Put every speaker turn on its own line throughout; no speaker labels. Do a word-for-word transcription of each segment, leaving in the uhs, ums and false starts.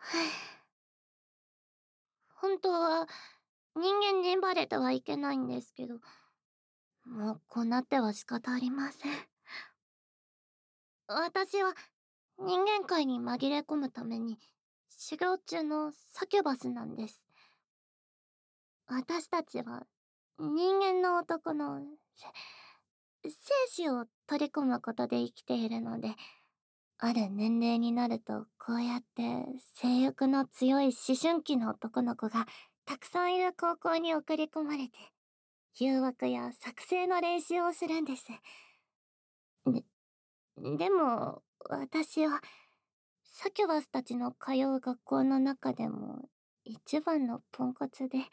本当は人間にバレてはいけないんですけど、もうこうなっては仕方ありません。私は人間界に紛れ込むために修行中のサキュバスなんです。私たちは人間の男の精子を取り込むことで生きているので、ある年齢になるとこうやって性欲の強い思春期の男の子がたくさんいる高校に送り込まれて、誘惑や作成の練習をするんです。で、でも私はサキュバスたちの通う学校の中でも一番のポンコツで、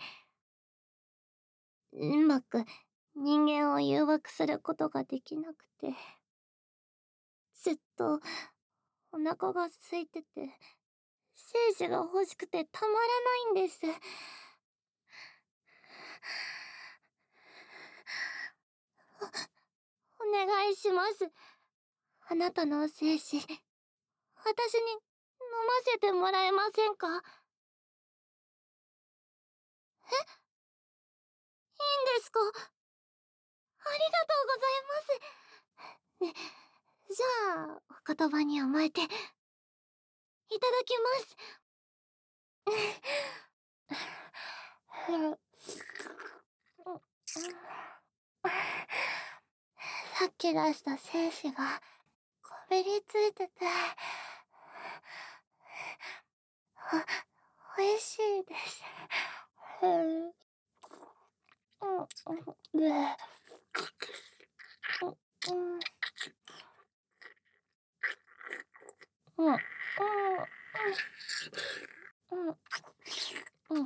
うまく人間を誘惑することができなくて、ずっとお腹が空いてて、精子が欲しくてたまらないんです。お願いします。あなたの精子、私に飲ませてもらえませんか？え、いいんですか？ありがとうございます。ね、じゃあ、お言葉に甘えて、いただきます。さっき出した精子がこびりついてて、あ、おいしいです。うん、うん、で、うん、うん、うん、うん、うん。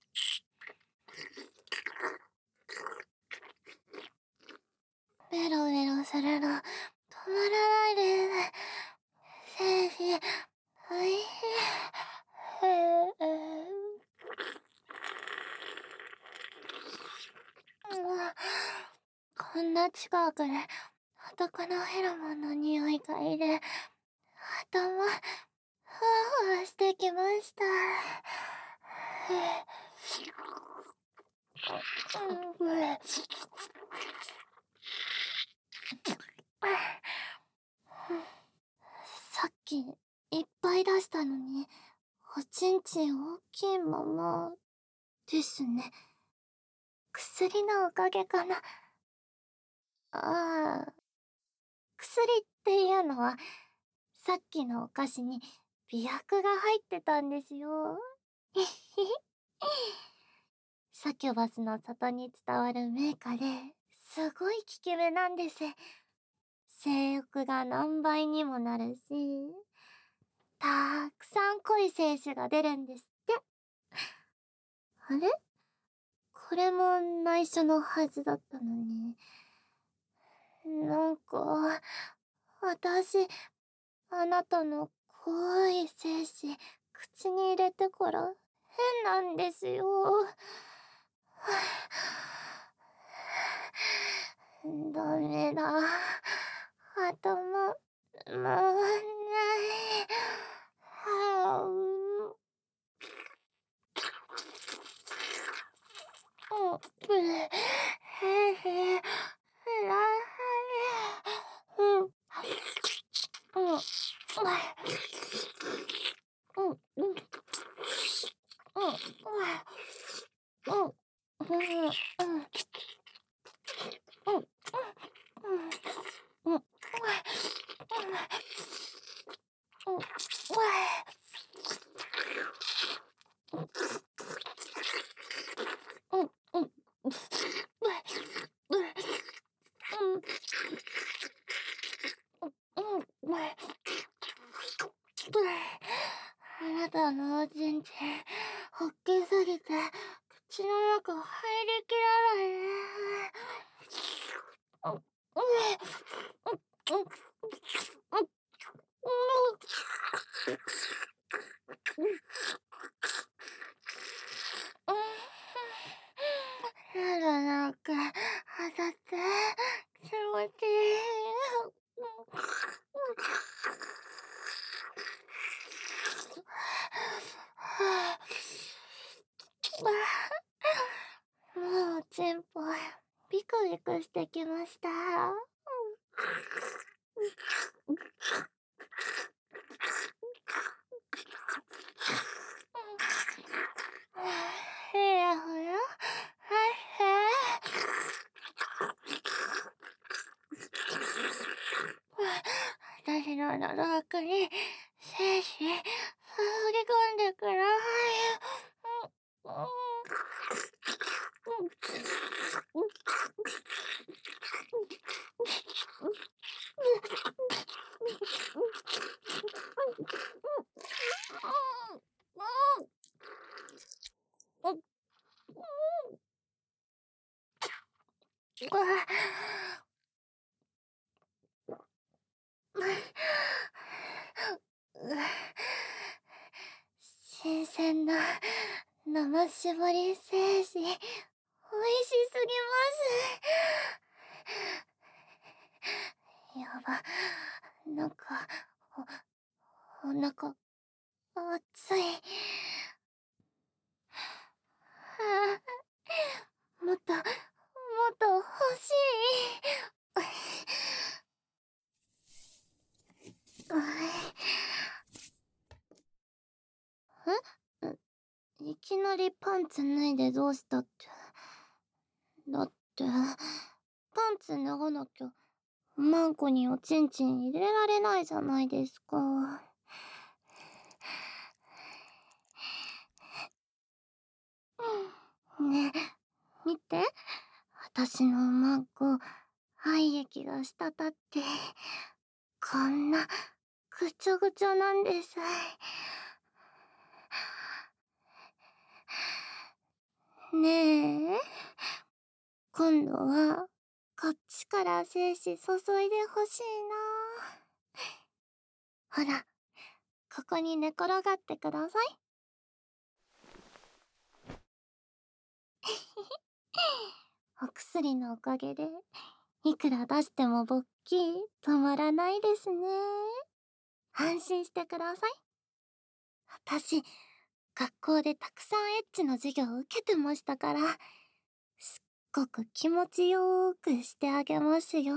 ベロベロするの止まらないです。精子、おいしい。こんな近くで男のフェロモンの匂いがいる。頭、ふわふわしてきました。さっきいっぱい出したのに、おちんちん大きいままですね。薬のおかげかな。ああ、薬っていうのは、さっきのお菓子に美薬が入ってたんですよ。サキュバスの里に伝わる名家ですごい効き目なんです。性欲が何倍にもなるし、たくさん濃い精子が出るんですって。あれ、これも内緒のはずだったのに。なんか、私、あなたの濃い精子、口に入れてから変なんですよ。ダメだ。頭、回んない。はう。うん、ぶへへ、らはうん、うん、うん、うん、うん、うん、うん、うん、うん、うん、うん、うん、あなたのおちんちん、おっきすぎて、口の中入りきらないね。うん、うん、うん、うん、やだ、なんか、当たって、気持ちいい。 クしてきました。ふやふや、はいはい。私の喉奥に精子、注ぎ込んでください。新鮮な生搾り精子、美味しすぎます。やば、なんか、お、お腹、熱い。はあ、もっと、もっと欲しい。え？いきなりパンツ脱いでどうしたって。だって、パンツ脱がなきゃ、マンコにおちんちん入れられないじゃないですか。ねえ、見て。私のマンコ、廃液が滴って、こんな、ぐちょぐちょなんです。ねえ、今度は、こっちから精子注いでほしいな。ほら、ここに寝転がってください。お薬のおかげで、いくら出しても勃起止まらないですね。安心してください。私、学校でたくさんエッチの授業を受けてましたから、すっごく気持ちよーくしてあげますよ。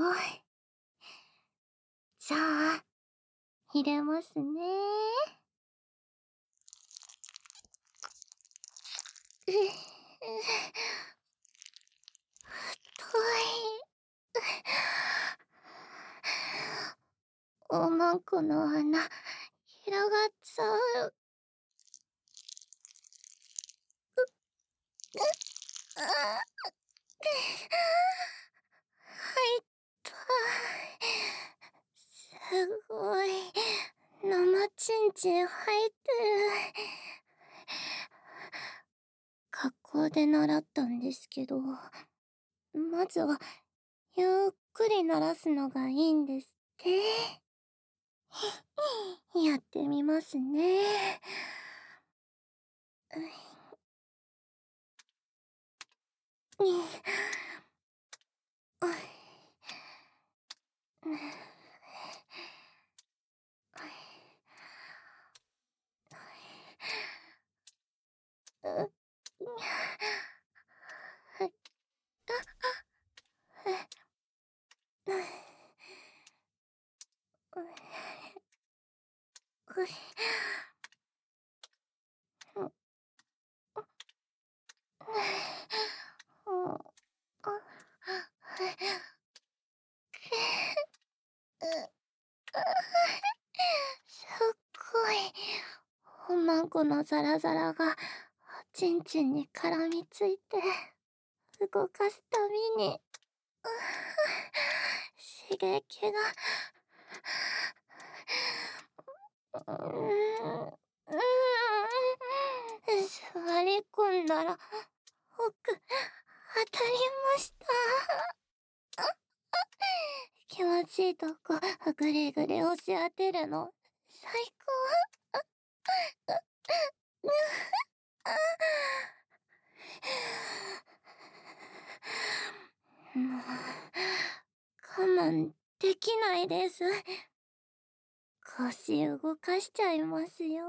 じゃあ、入れますね。う、う、太い。おまんこの穴、広がっちゃう。入った。すごい。生ちんちん入ってる。学校で習ったんですけど、まずは、ゆっくり鳴らすのがいいんですって。やってみますね。すっごい。おまんこのザラザラが、おちんちんに絡みついて、動かすたびに、刺激が、うーん、うーん、座り込んだら、奥、当たりました。気持ちいいとこ、ぐりぐり押し当てるの、最高。もう、我慢できないです。腰動かしちゃいますよ。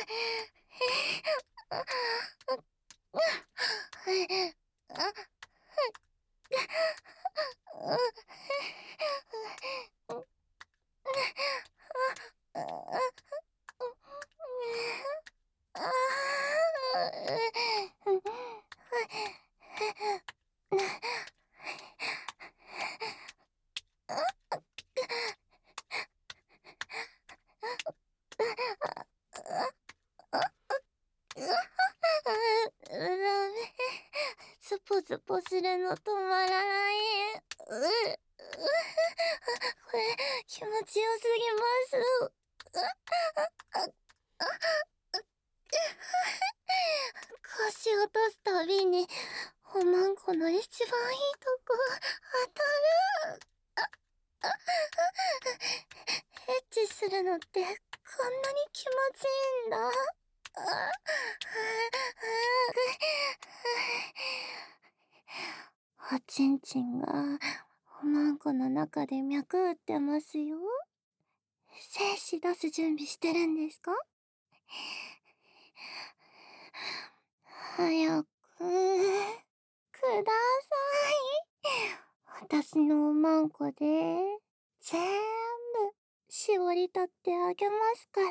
ダメ。ズポズポするの止まらない。ううこれ気持ちよすぎます。腰落とすたびにおまんこの一番いいとこ当たる。エッチするのってこんなに気持ちいいんだ。おちんちんがおまんこの中で脈打ってますよ。精子出す準備してるんですか？早くください。私のおまんこで全部絞り取ってあげますから。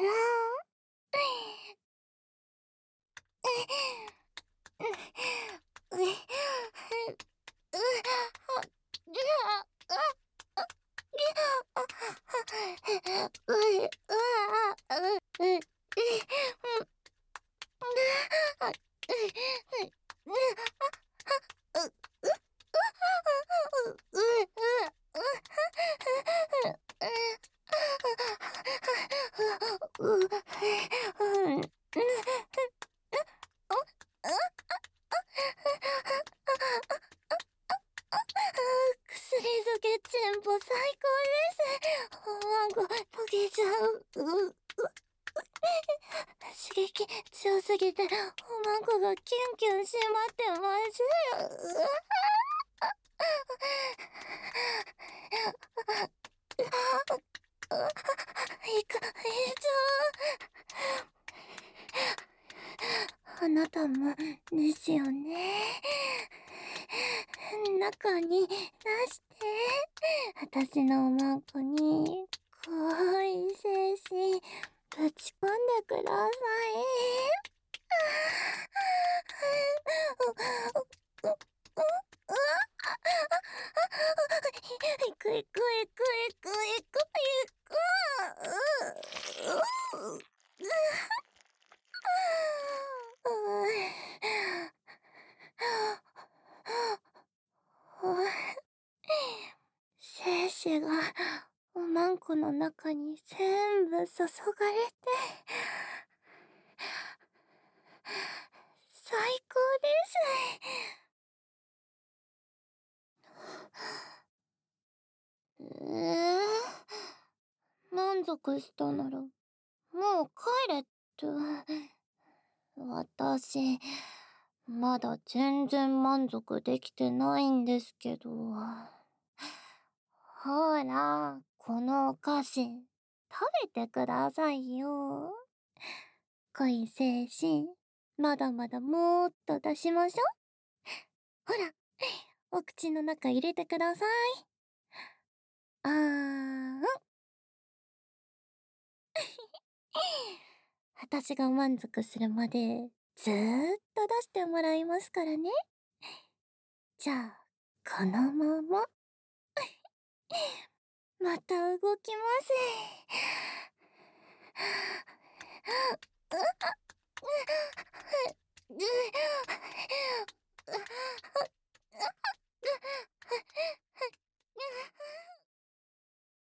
薬漬けチンポ最高です。おまんこ溶けちゃう。うう刺激強すぎておまんこがキュンキュンしまってます。いか以上あなたもですよね。中に出して私のおまんこに濃い精子ぶち込んでください。いくいくいくいくいくいく。精子がおまんこの中に全部注がれて最高です。えー、満足したならもう帰れって。私まだ全然満足できてないんですけど。ほら、このお菓子食べてくださいよ。恋精神まだまだもっと出しましょ。ほら、お口の中入れてください。あーん。私が満足するまでずーっと出してもらいますからね。じゃあこのまままた動きます。